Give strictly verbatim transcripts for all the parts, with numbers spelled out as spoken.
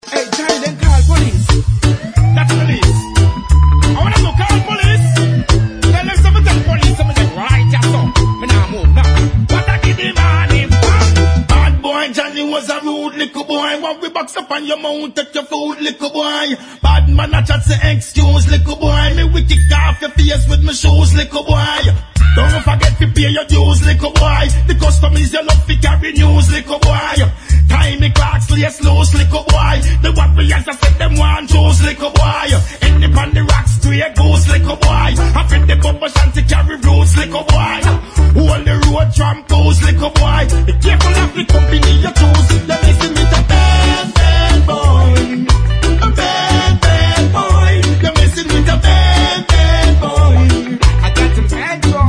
Hey, Johnny, then call police. That's police. I wanna go call police. Tell them something, tell police. I'm like, right, yeah, so. Me nah move, nah. What I give him on him, bad boy, Johnny was a rude little boy. When we box up on your mouth, take your food, little boy. Bad man, I chat say excuse, little boy. Me we kick off your face with my shoes, little boy. Don't forget to pay your dues, little boy. The custom is your love to carry news, little boy. Tiny clocks, lace loose, little boy. The what we answer said them want choose, little boy. Any on the rocks, straight goose, little boy. I fit the bumper shanty carry roots, little boy. Hold the road, tramp goes, little boy. Be careful of the company you choose. Let me see me the bad, bad boy. A bad, bad boy. You're messing with a bad, bad boy. I got a bad boy.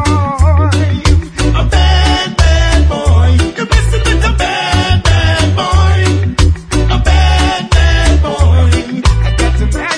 A bad, bad boy. You're messing with a bad, bad boy. A bad, bad boy. I got a bad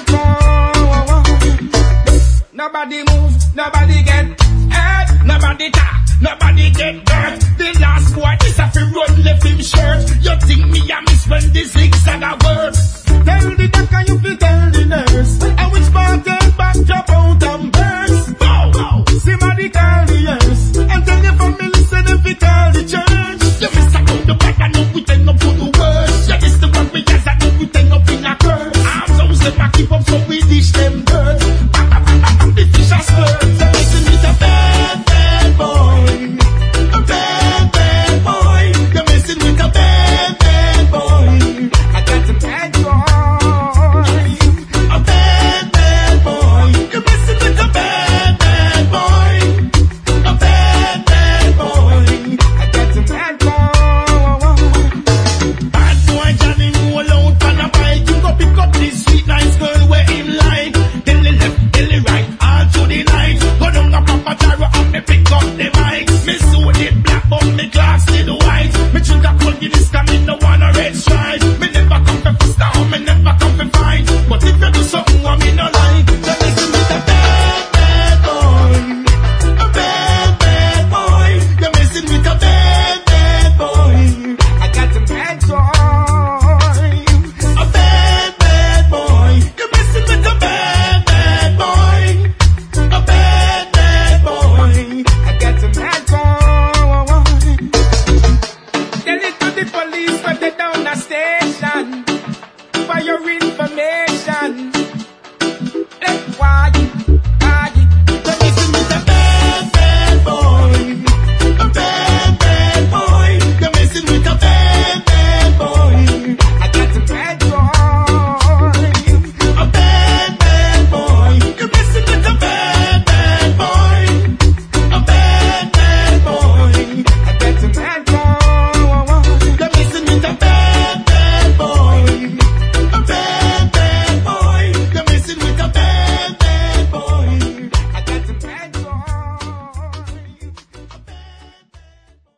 boy. Nobody move, nobody get hurt, nobody talk, nobody get hurt. The last boy is a fi run left him shirt. You think me a miss when the zigzag a work? Tell the doctor you fi tell the nurse. And which part turn back, drop out and burst. Bow, bow. Somebody call the nurse. And tell your family say they fi call the church. You miss about the bad and now we turn up for the worst. You miss the one we has and now we turn up in a curse. Arms out them a keep up so we dish them dirt. Bam, bam, bam, bam, the fish a squirt. So listen with a bad, bad boy. A bad, bad boy. You're messing with a bad, bad boy. I got a bad boy. A bad, bad boy. You're messing with a bad, bad boy. A bad, bad boy. I got a bad boy. Bad boy Johnny roll out on a bike. You go pick up this sweet nice girl where him like. Tell the left, tell the right, all through the night. Go down a Papa Gyro and me pick up the mic. Me suit it black but me glass still white. Me drink a cold Guinness 'cause me no want a red stripe. Me never come for fuss now, me never come